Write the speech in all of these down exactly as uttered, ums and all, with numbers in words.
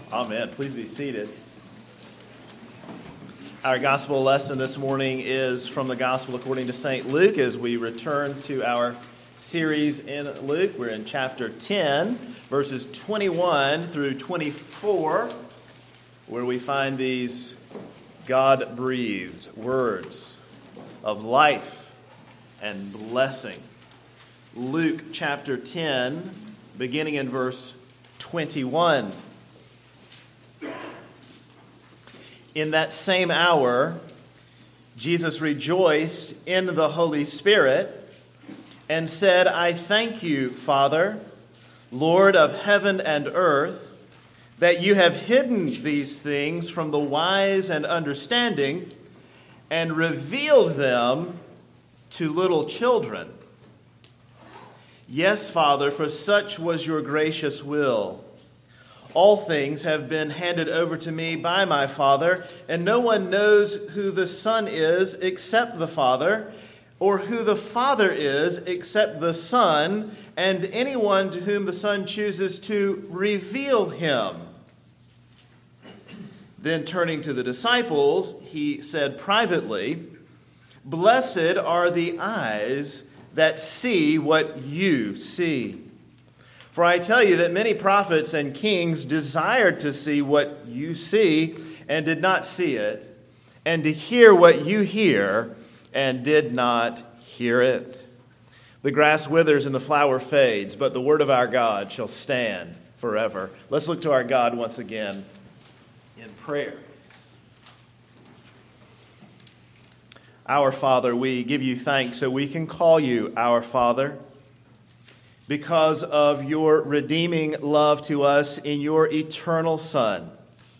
Amen. Please be seated. Our gospel lesson this morning is from the Gospel according to Saint Luke as we return to our series in Luke. We're in chapter ten, verses twenty-one through twenty-four, where we find these God-breathed words of life and blessing. Luke chapter ten, beginning in verse twenty-one. In that same hour, Jesus rejoiced in the Holy Spirit and said, I thank you, Father, Lord of heaven and earth, that you have hidden these things from the wise and understanding and revealed them to little children. Yes, Father, for such was your gracious will. All things have been handed over to me by my Father, and no one knows who the Son is except the Father, or who the Father is except the Son, and anyone to whom the Son chooses to reveal him. Then turning to the disciples, he said privately, Blessed are the eyes that see what you see. For I tell you that many prophets and kings desired to see what you see and did not see it, and to hear what you hear and did not hear it. The grass withers and the flower fades, but the word of our God shall stand forever. Let's look to our God once again in prayer. Our Father, we give you thanks so we can call you our Father, because of your redeeming love to us in your eternal Son.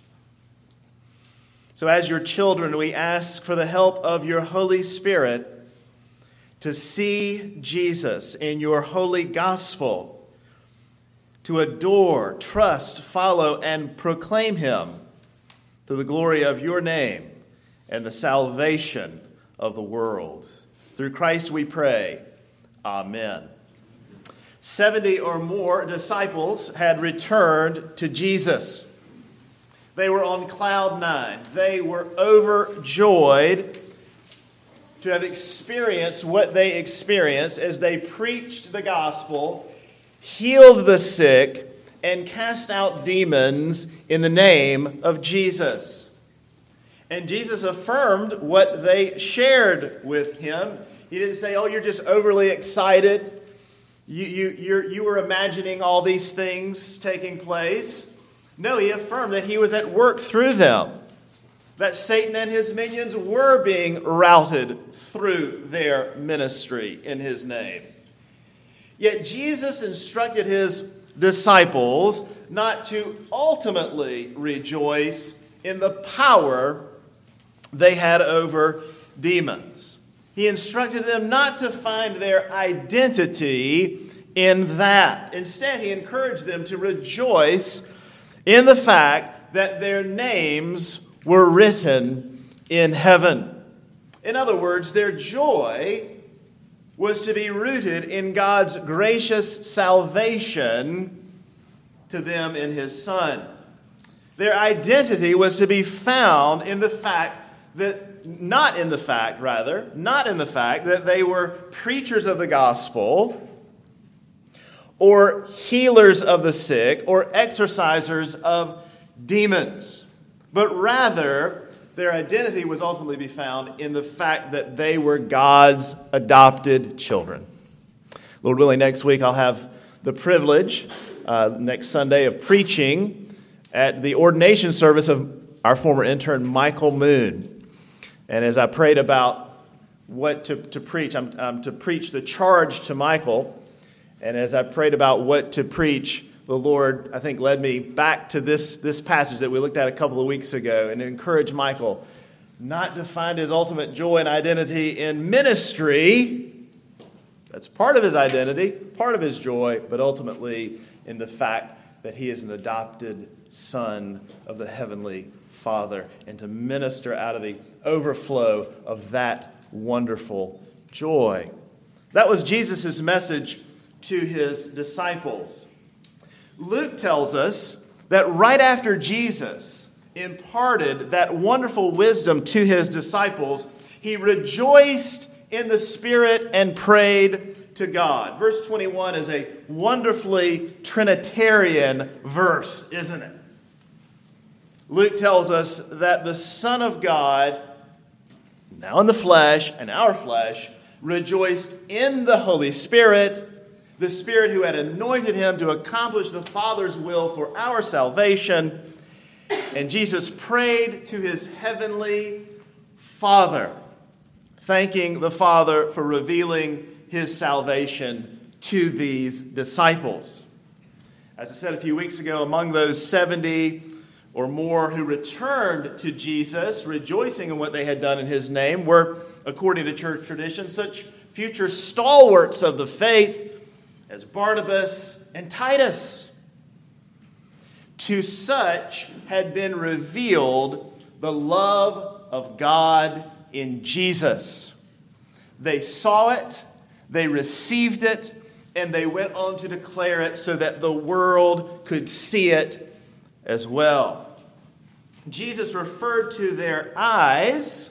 So as your children, we ask for the help of your Holy Spirit to see Jesus in your holy gospel, to adore, trust, follow, and proclaim him to the glory of your name and the salvation of the world. Through Christ we pray. Amen. Seventy or more disciples had returned to Jesus. They were on cloud nine. They were overjoyed to have experienced what they experienced as they preached the gospel, healed the sick, and cast out demons in the name of Jesus. And Jesus affirmed what they shared with him. He didn't say, oh, you're just overly excited. You, you, you're, you were imagining all these things taking place. No, he affirmed that he was at work through them, that Satan and his minions were being routed through their ministry in his name. Yet Jesus instructed his disciples not to ultimately rejoice in the power they had over demons. He instructed them not to find their identity in that. Instead, he encouraged them to rejoice in the fact that their names were written in heaven. In other words, their joy was to be rooted in God's gracious salvation to them in his Son. Their identity was to be found in the fact that Not in the fact, rather, not in the fact that they were preachers of the gospel or healers of the sick or exorcisers of demons, but rather their identity was ultimately be found in the fact that they were God's adopted children. Lord willing, next week I'll have the privilege, uh, next Sunday, of preaching at the ordination service of our former intern, Michael Moon. And as I prayed about what to, to preach, I'm, I'm to preach the charge to Michael. And as I prayed about what to preach, the Lord, I think, led me back to this, this passage that we looked at a couple of weeks ago and encouraged Michael not to find his ultimate joy and identity in ministry. That's part of his identity, part of his joy, but ultimately in the fact that he is an adopted son of the heavenly Father, and to minister out of the overflow of that wonderful joy. That was Jesus' message to his disciples. Luke tells us that right after Jesus imparted that wonderful wisdom to his disciples, he rejoiced in the Spirit and prayed to God. Verse twenty-one is a wonderfully Trinitarian verse, isn't it? Luke tells us that the Son of God, now in the flesh and our flesh, rejoiced in the Holy Spirit, the Spirit who had anointed him to accomplish the Father's will for our salvation. And Jesus prayed to his heavenly Father, thanking the Father for revealing his salvation to these disciples. As I said a few weeks ago, among those seventy or more who returned to Jesus, rejoicing in what they had done in his name, were, according to church tradition, such future stalwarts of the faith as Barnabas and Titus. To such had been revealed the love of God in Jesus. They saw it, they received it, and they went on to declare it so that the world could see it as well. Jesus referred to their eyes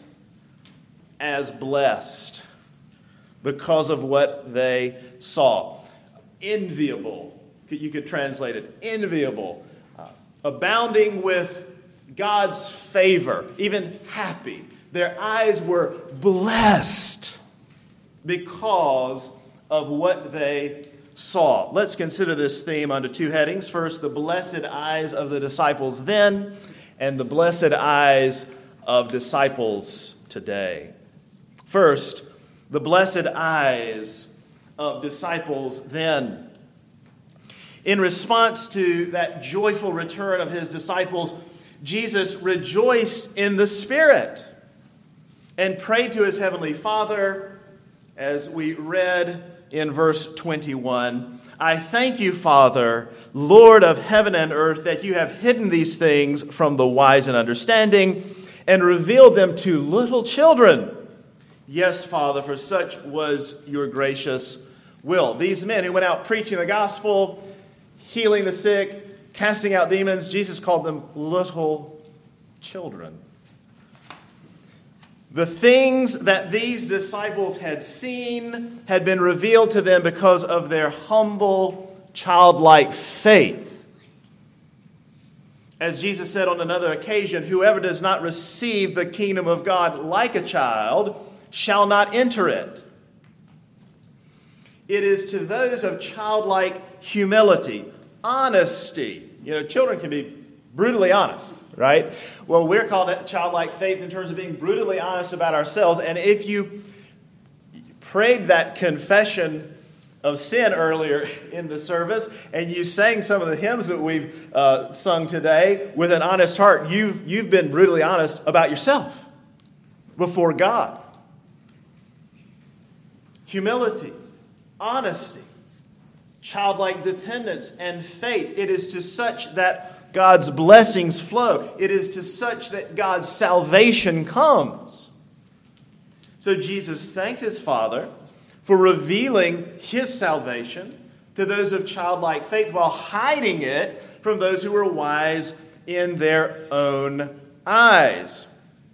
as blessed because of what they saw. Enviable, you could translate it, enviable, uh, abounding with God's favor, even happy. Their eyes were blessed because of what they saw. Let's consider this theme under two headings. First, the blessed eyes of the disciples then, and the blessed eyes of disciples today. First, the blessed eyes of disciples then. In response to that joyful return of his disciples, Jesus rejoiced in the Spirit and prayed to his heavenly Father, as we read in verse twenty-one. I thank you, Father, Lord of heaven and earth, that you have hidden these things from the wise and understanding and revealed them to little children. Yes, Father, for such was your gracious will. These men who went out preaching the gospel, healing the sick, casting out demons, Jesus called them little children. The things that these disciples had seen had been revealed to them because of their humble, childlike faith. As Jesus said on another occasion, whoever does not receive the kingdom of God like a child shall not enter it. It is to those of childlike humility, honesty. You know, children can be brutally honest, right? Well, we're called childlike faith in terms of being brutally honest about ourselves. And if you prayed that confession of sin earlier in the service, and you sang some of the hymns that we've uh, sung today with an honest heart, you've, you've been brutally honest about yourself before God. Humility, honesty, childlike dependence, and faith. It is to such that God's blessings flow. It is to such that God's salvation comes. So Jesus thanked his Father for revealing his salvation to those of childlike faith while hiding it from those who were wise in their own eyes.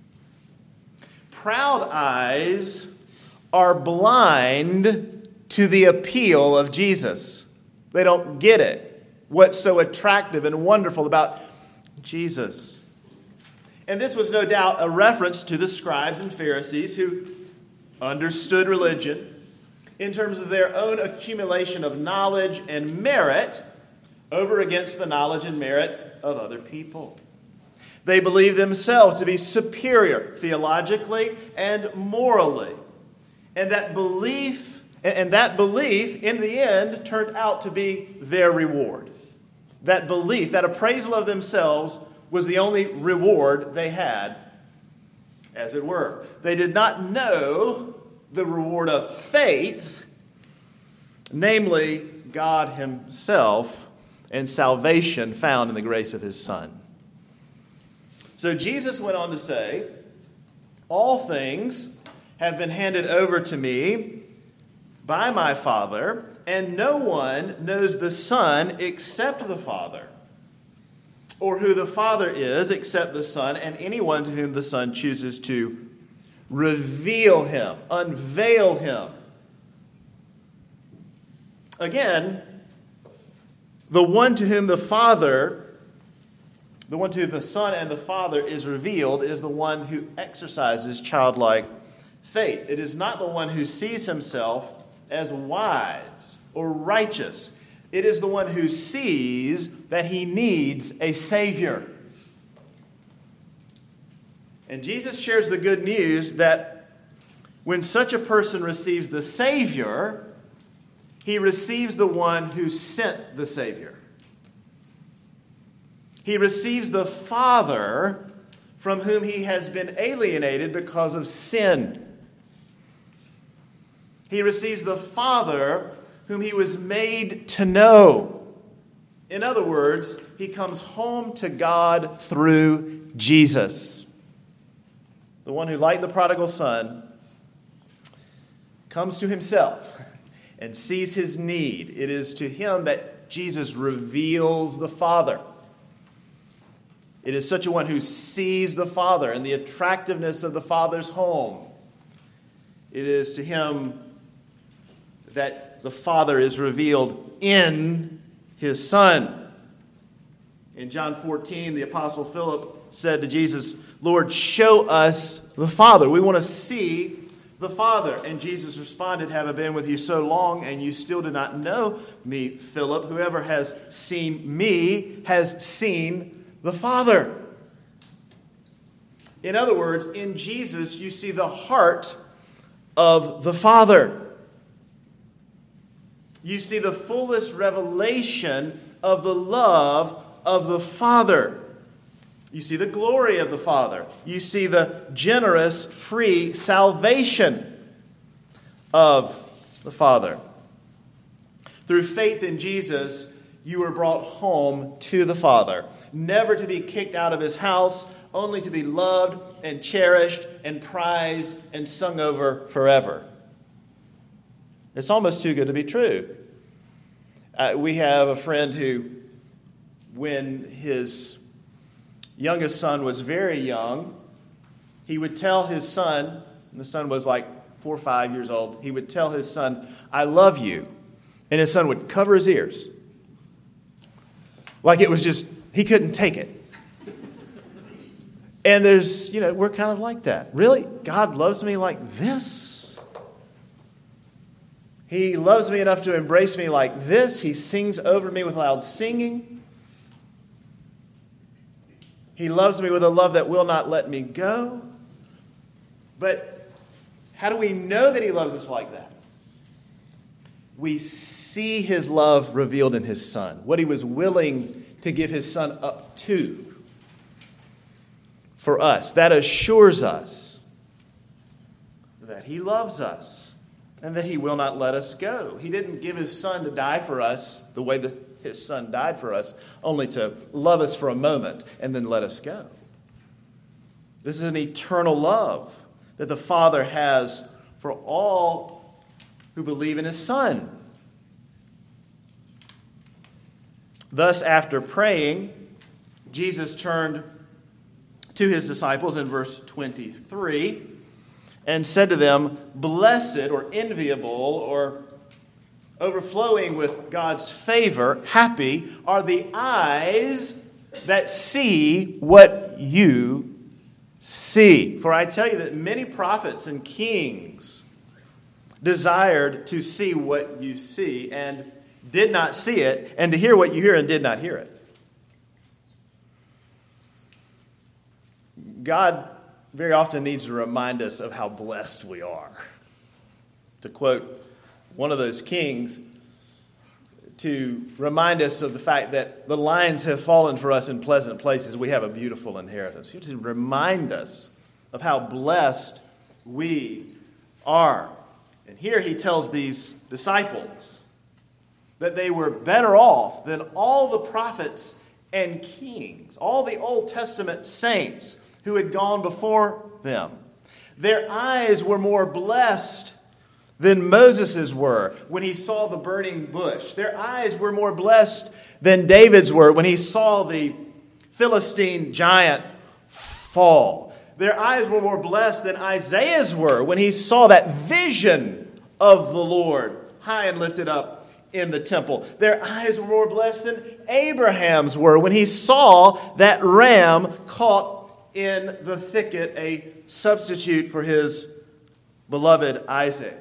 Proud eyes are blind to the appeal of Jesus. They don't get it. What's so attractive and wonderful about Jesus. And this was no doubt a reference to the scribes and Pharisees who understood religion in terms of their own accumulation of knowledge and merit over against the knowledge and merit of other people. They believed themselves to be superior theologically and morally. And that belief, and that belief in the end turned out to be their reward. That belief, that appraisal of themselves was the only reward they had, as it were. They did not know the reward of faith, namely God himself and salvation found in the grace of his Son. So Jesus went on to say, all things have been handed over to me by my Father, and no one knows the Son except the Father, or who the Father is except the Son and anyone to whom the Son chooses to reveal him, unveil him. Again, the one to whom the Father, the one to whom the Son and the Father is revealed is the one who exercises childlike faith. It is not the one who sees himself as wise or righteous. It is the one who sees that he needs a Savior. And Jesus shares the good news that when such a person receives the Savior, he receives the one who sent the Savior. He receives the Father from whom he has been alienated because of sin. He receives the Father whom he was made to know. In other words, he comes home to God through Jesus. The one who, like the prodigal son, comes to himself and sees his need. It is to him that Jesus reveals the Father. It is such a one who sees the Father and the attractiveness of the Father's home. It is to him that the Father is revealed in his Son. In John fourteen, the Apostle Philip said to Jesus, "Lord, show us the Father. We want to see the Father." And Jesus responded, "Have I been with you so long, and you still do not know me, Philip? Whoever has seen me has seen the Father." In other words, in Jesus, you see the heart of the Father. You see the fullest revelation of the love of the Father. You see the glory of the Father. You see the generous, free salvation of the Father. Through faith in Jesus, you were brought home to the Father, never to be kicked out of his house, only to be loved and cherished and prized and sung over forever. It's almost too good to be true. Uh, we have a friend who, when his youngest son was very young, he would tell his son, and the son was like four or five years old, he would tell his son, "I love you." And his son would cover his ears. Like it was just, he couldn't take it. And there's, you know, we're kind of like that. Really? God loves me like this? He loves me enough to embrace me like this? He sings over me with loud singing? He loves me with a love that will not let me go? But how do we know that he loves us like that? We see his love revealed in his Son, what he was willing to give his Son up to for us. That assures us that he loves us and that he will not let us go. He didn't give his Son to die for us the way that his Son died for us, only to love us for a moment and then let us go. This is an eternal love that the Father has for all who believe in his Son. Thus, after praying, Jesus turned to his disciples in verse twenty-three and said to them, "Blessed," or enviable, or overflowing with God's favor, happy are the eyes that see what you see. For I tell you that many prophets and kings desired to see what you see and did not see it, and to hear what you hear and did not hear it. God very often needs to remind us of how blessed we are. To quote one of those kings, to remind us of the fact that the lines have fallen for us in pleasant places. We have a beautiful inheritance. He to remind us of how blessed we are. And here he tells these disciples that they were better off than all the prophets and kings, all the Old Testament saints who had gone before them. Their eyes were more blessed than Moses's were when he saw the burning bush. Their eyes were more blessed than David's were when he saw the Philistine giant fall. Their eyes were more blessed than Isaiah's were when he saw that vision of the Lord high and lifted up in the temple. Their eyes were more blessed than Abraham's were when he saw that ram caught in the thicket, a substitute for his beloved Isaac.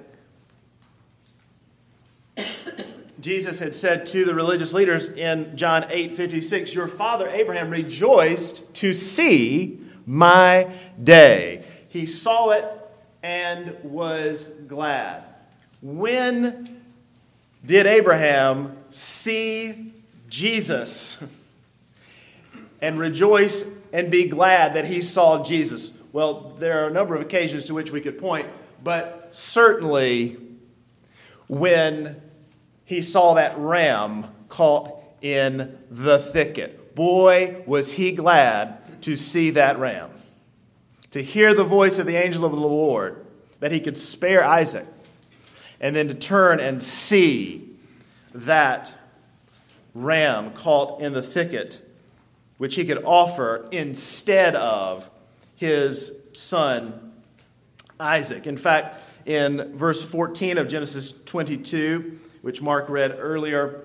Jesus had said to the religious leaders in John eight fifty-six, "Your father Abraham rejoiced to see my day." He saw it and was glad. When did Abraham see Jesus and rejoice and be glad that he saw Jesus? Well, there are a number of occasions to which we could point, but certainly when he saw that ram caught in the thicket. Boy, was he glad to see that ram. To hear the voice of the angel of the Lord, that he could spare Isaac. And then to turn and see that ram caught in the thicket, which he could offer instead of his son Isaac. In fact, in verse fourteen of Genesis twenty-two, which Mark read earlier,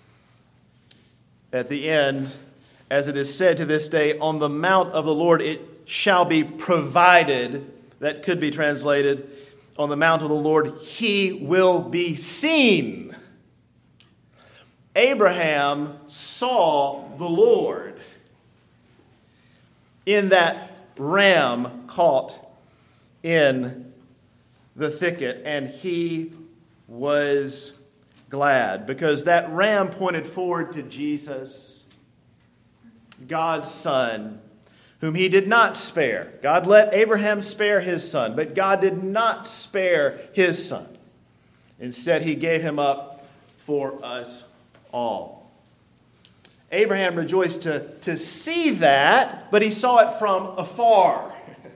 at the end, as it is said to this day, on the mount of the Lord it shall be provided. That could be translated, on the mount of the Lord he will be seen. Abraham saw the Lord in that ram caught in the thicket, and he was glad, because that ram pointed forward to Jesus, God's Son, whom he did not spare. God let Abraham spare his son, but God did not spare his son. Instead, he gave him up for us all. Abraham rejoiced to, to see that, but he saw it from afar.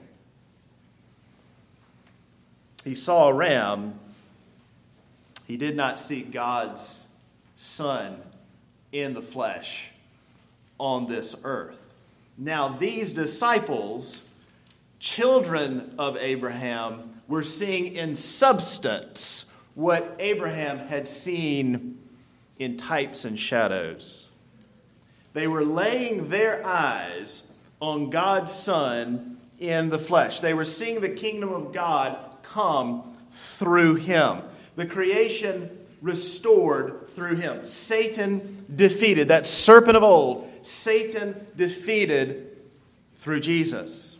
He saw a ram. He did not see God's Son in the flesh on this earth. Now, these disciples, children of Abraham, were seeing in substance what Abraham had seen in types and shadows. They were laying their eyes on God's Son in the flesh. They were seeing the kingdom of God come through him. The creation restored through him. Satan defeated. That serpent of old, Satan defeated through Jesus.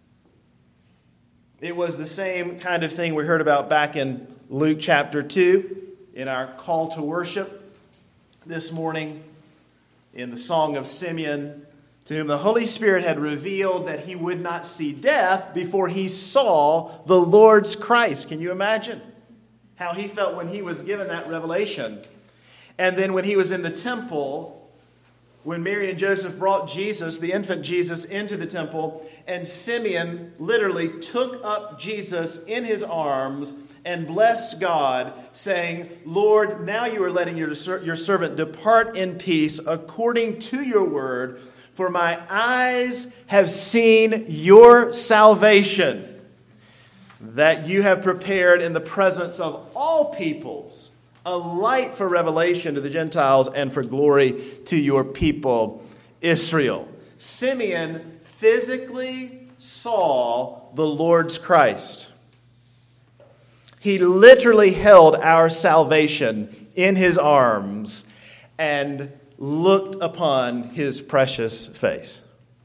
It was the same kind of thing we heard about back in Luke chapter two in our call to worship this morning in the Song of Simeon, to whom the Holy Spirit had revealed that he would not see death before he saw the Lord's Christ. Can you imagine how he felt when he was given that revelation? And then when he was in the temple, when Mary and Joseph brought Jesus, the infant Jesus, into the temple, and Simeon literally took up Jesus in his arms and blessed God, saying, "Lord, now you are letting your, your servant depart in peace according to your word, for my eyes have seen your salvation, that you have prepared in the presence of all peoples, a light for revelation to the Gentiles and for glory to your people, Israel." Simeon physically saw the Lord's Christ. He literally held our salvation in his arms and looked upon his precious face.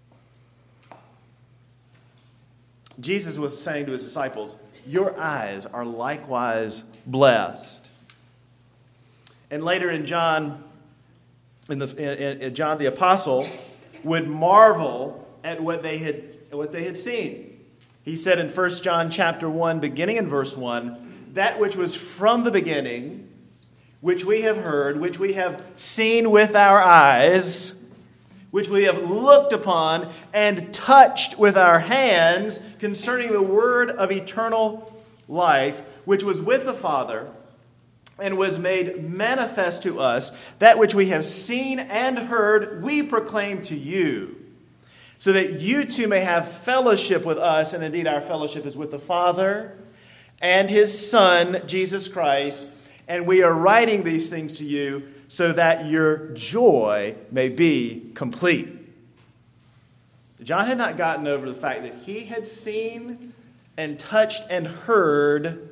Jesus was saying to his disciples, your eyes are likewise blessed. And later in John, in the in, in John the Apostle would marvel at what they had what they had seen. He said in First John chapter one, beginning in verse one, that which was from the beginning, which we have heard, which we have seen with our eyes, which we have looked upon and touched with our hands, concerning the word of eternal life, which was with the Father and was made manifest to us. That which we have seen and heard, we proclaim to you, so that you too may have fellowship with us, and indeed our fellowship is with the Father and his Son, Jesus Christ. And we are writing these things to you so that your joy may be complete. John had not gotten over the fact that he had seen and touched and heard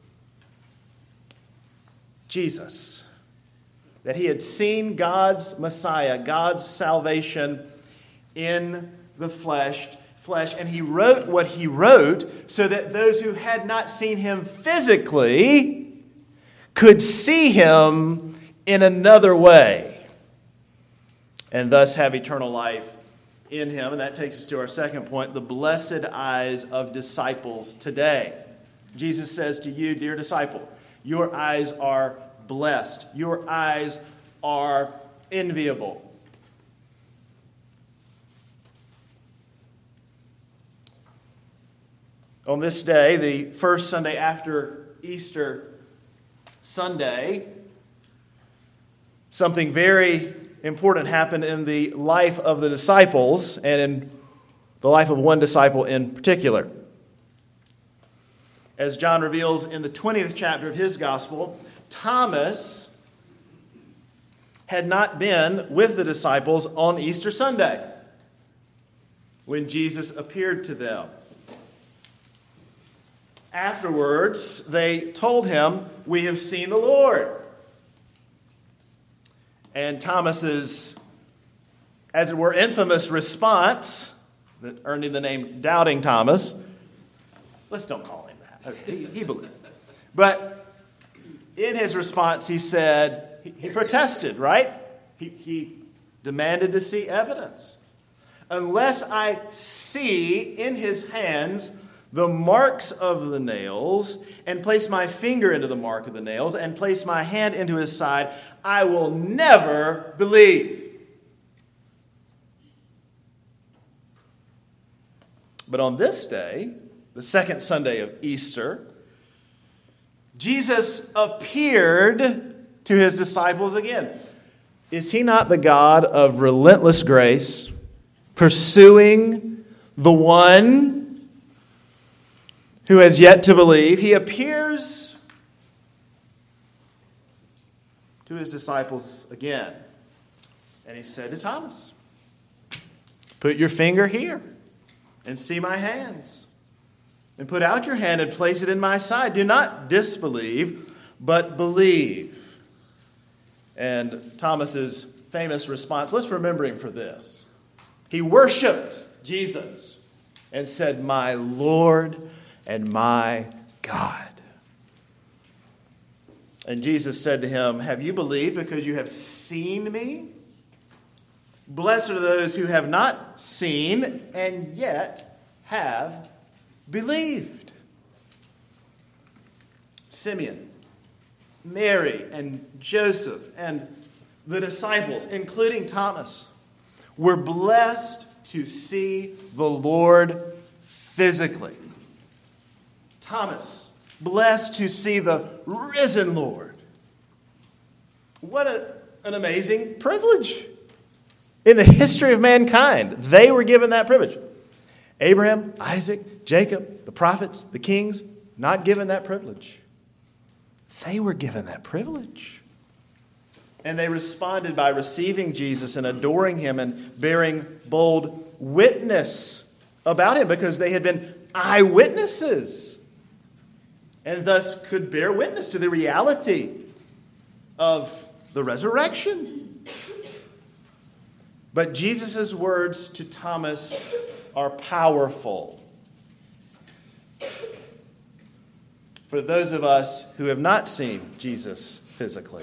Jesus. That he had seen God's Messiah, God's salvation in the flesh, flesh, and he wrote what he wrote so that those who had not seen him physically could see him in another way and thus have eternal life in him. And that takes us to our second point, the blessed eyes of disciples today. Jesus says to you, dear disciple, your eyes are blessed. Your eyes are enviable. On this day, the first Sunday after Easter Sunday, something very important happened in the life of the disciples and in the life of one disciple in particular. As John reveals in the twentieth chapter of his gospel, Thomas had not been with the disciples on Easter Sunday when Jesus appeared to them. Afterwards, they told him, "We have seen the Lord." And Thomas's, as it were, infamous response that earned him the name Doubting Thomas. Let's don't call him that. Okay, he, he believed. But in his response, he said, he, he protested, right? He, he demanded to see evidence. Unless I see in his hands the marks of the nails, and place my finger into the mark of the nails, and place my hand into his side, I will never believe. But on this day, the second Sunday of Easter, Jesus appeared to his disciples again. Is he not the God of relentless grace, pursuing the one who has yet to believe? He appears to his disciples again. And he said to Thomas, "Put your finger here and see my hands. And put out your hand and place it in my side. Do not disbelieve, but believe." And Thomas's famous response, let's remember him for this. He worshiped Jesus and said, "My Lord and my God." And Jesus said to him, "Have you believed because you have seen me? Blessed are those who have not seen and yet have believed." Simeon, Mary, and Joseph, and the disciples, including Thomas, were blessed to see the Lord physically. Thomas, blessed to see the risen Lord. What a, an amazing privilege. In the history of mankind, they were given that privilege. Abraham, Isaac, Jacob, the prophets, the kings, not given that privilege. They were given that privilege. And they responded by receiving Jesus and adoring him and bearing bold witness about him because they had been eyewitnesses. And thus could bear witness to the reality of the resurrection. But Jesus' words to Thomas are powerful. For those of us who have not seen Jesus physically,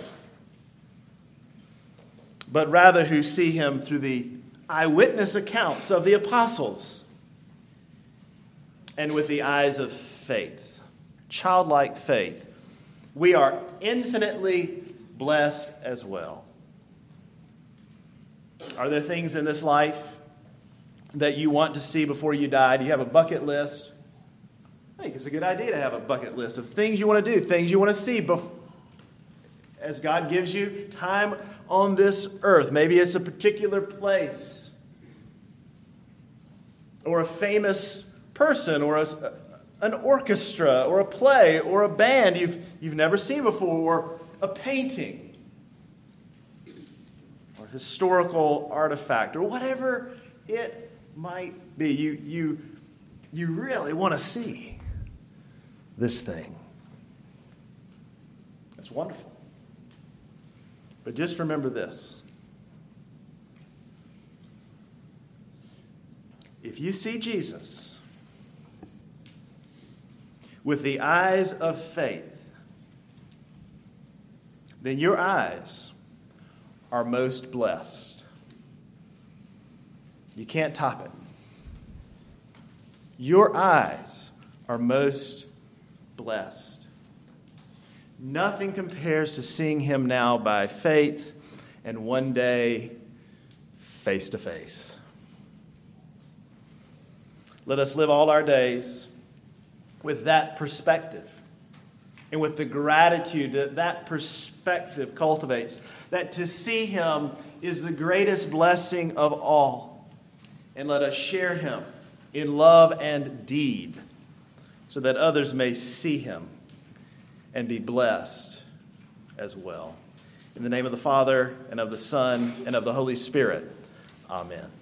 but rather who see him through the eyewitness accounts of the apostles and with the eyes of faith. Childlike faith, we are infinitely blessed as well. Are there things in this life that you want to see before you die? Do you have a bucket list? I think it's a good idea to have a bucket list of things you want to do, things you want to see before, as God gives you time on this earth. Maybe it's a particular place. or a famous person, or a, an orchestra, or a play, or a band you've, you've never seen before, or a painting, or historical artifact, or whatever it might be. You, you, you really want to see this thing. It's wonderful. But just remember this. If you see Jesus with the eyes of faith, then your eyes are most blessed. You can't top it. Your eyes are most blessed. Nothing compares to seeing him now by faith and one day face to face. Let us live all our days with that perspective and with the gratitude that that perspective cultivates, that to see him is the greatest blessing of all. And let us share him in love and deed so that others may see him and be blessed as well. In the name of the Father, and of the Son, and of the Holy Spirit, amen.